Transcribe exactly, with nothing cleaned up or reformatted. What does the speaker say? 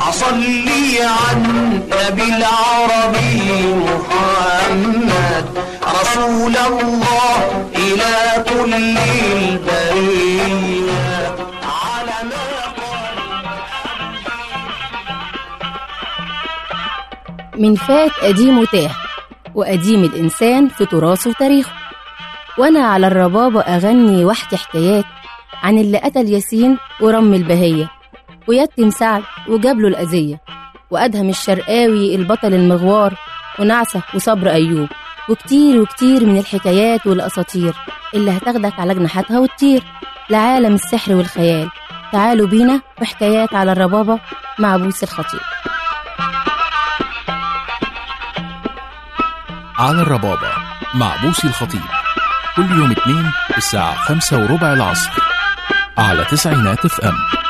أصلي عن نبي العربي محمد رسول الله إلى كل البرية على ما من فات قديم وتاه، وقديم الإنسان في تراثه وتاريخه. وأنا على الربابة أغني واحكي حكايات عن اللي قتل ياسين ورم البهية، ويتم سعد وجابله الأذية، وأدهم الشرقاوي البطل المغوار، ونعسة وصبر أيوب، وكتير وكتير من الحكايات والأساطير اللي هتاخدك على جناحاتها وتطير لعالم السحر والخيال. تعالوا بينا وحكايات على الربابة مع بوسي الخطيب. على الربابة مع بوسي الخطيب كل يوم اثنين الساعة خمسة وربع العصر على تسعينات اف ام.